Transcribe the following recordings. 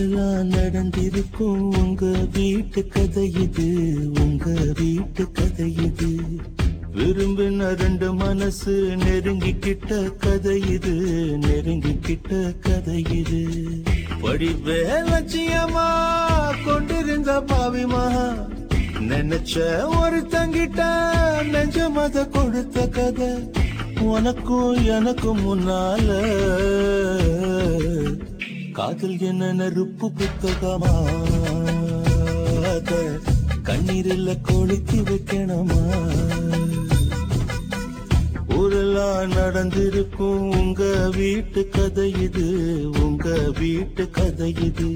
ஊரெல்லாம் நடந்திருக்கும் உங்க வீட்டு கதை இது, உங்க வீட்டு கதை இது. விரும்பின ரெண்டு மனசு நெருங்கிக்கிட்ட கதை இது, நெருங்கிக்கிட்ட கதை இது. படிப்பே லட்சியமா கொண்டிருந்த பாவிமா, நினைச்ச ஒரு தங்கிட்ட நெஞ்சமத கொடுத்த கதை. உனக்கும் எனக்கும் முன்னால காதல் என்ன நெருப்பு புத்தகமா, கண்ணீரில் கொளுத்தி வைக்கணுமா? ஊரெல்லாம் நடந்திருக்கும் உங்க வீட்டு கதை இது, உங்க வீட்டு கதை இது.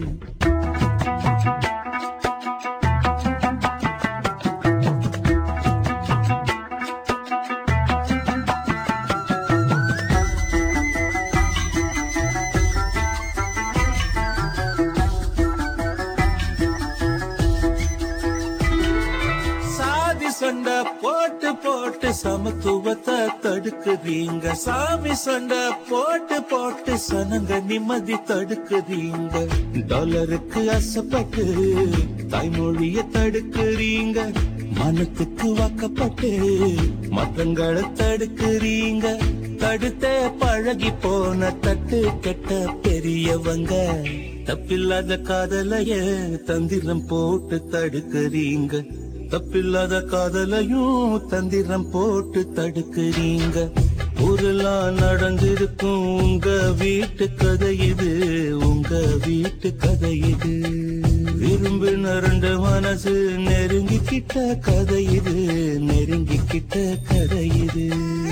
சண்டை போட்டு போட்டு சமத்துவத்தை தடுக்குறீங்க, சாமி சண்டை போட்டு போட்டு சனங்க நிம்மதி தடுக்குறீங்க. டாலருக்கு ஆசைப்பட்டு தாய்மொழிய தடுக்குறீங்க, மனத்துக்கு வாக்கப்பட்டு மத்தங்களை தடுக்குறீங்க. தடுத்தே பழகி போன தட்டு கெட்ட பெரியவங்க, தப்பில்லாத காதலைய தந்திரம் போட்டு தடுக்குறீங்க. தப்பில்லாத காதலையும் தந்திரம் போட்டு தடுக்கிறீங்க. ஊரெல்லாம் நடந்திருக்கும் உங்க வீட்டு கதை இது, உங்க வீட்டு கதை இது. விரும்பின ரெண்டு மனசு நெருங்கிக்கிட்ட கதை இது, நெருங்கிக்கிட்ட கதை இது.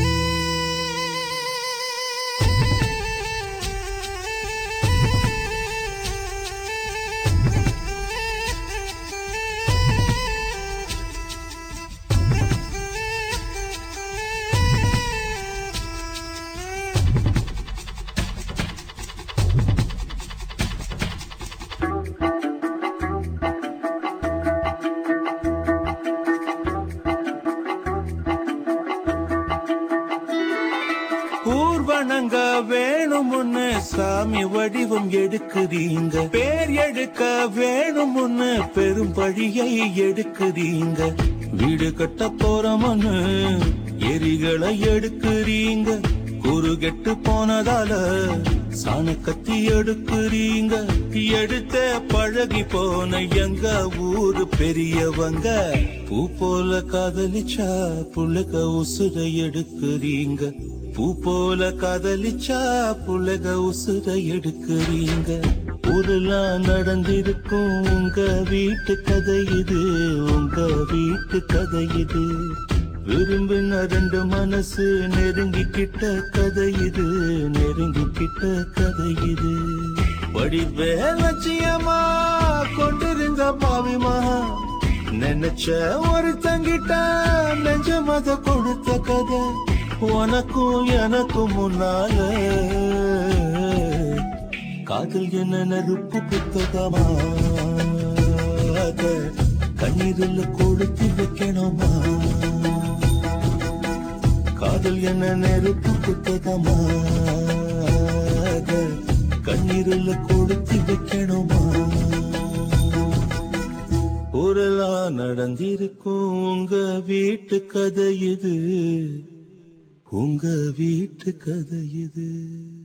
ஊர்வனங்க வேணும்னு சாமி வடிவம் எடுக்குறீங்க, பேர் எடுக்க வேணும்னு பெரும் பழியை எடுக்குறீங்க. வீடு கட்ட போறோம்னு எரிகளை எடுக்குறீங்க, குறுகெட்டு போனதால சாண கத்தி எடுக்குறீங்க. எடுத்த பழகி போன எங்க ஊரு பெரியவங்க, பூ போல காதலிச்சா புள்ளக உசுரை எடுக்குறீங்க. பூ போல காதலிச்சா புள்ளக உசுரை எடுக்குறீங்க. ஊரெல்லாம் நடந்திருக்கும் உங்க வீட்டு கதை இது, உங்க வீட்டு கதை இது. விரும்பின ரெண்டு மனசு நெருங்கிக்கிட்ட கதை இது, நெருங்கிக்கிட்ட கதை இது. படிப்பே லட்சியமா கொண்டிருந்த பாவிமா, நினைச்ச ஒரு தங்கிட்ட நெஞ்சமத கொடுத்த கதை. உனக்கும் எனக்கும் முன்னால காதல் என்ன நெருப்பு புத்தகமா, கண்ணீரில் கொளுத்தி வைக்கணுமா? காதல் என்ன நெருப்பு புத்தகமா, கண்ணீரில் கொளுத்தி வைக்கணுமா? ஊரெல்லாம் நடந்திருக்கும் உங்க வீட்டு கதை இது, உங்க வீட்டு கதை இது.